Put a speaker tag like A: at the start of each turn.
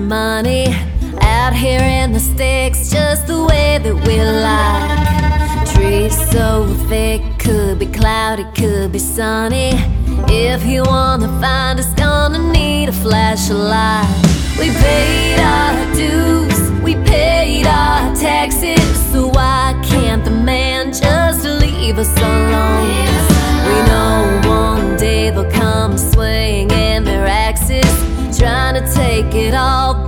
A: money out here in the sticks, just the way that we like. Trees so thick, could be cloudy, could be sunny. If you wanna find us, gonna need a flashlight. We paid our dues, we paid our taxes, so why can't the man just leave us alone? We know one day they'll come swinging their axes, trying to take it all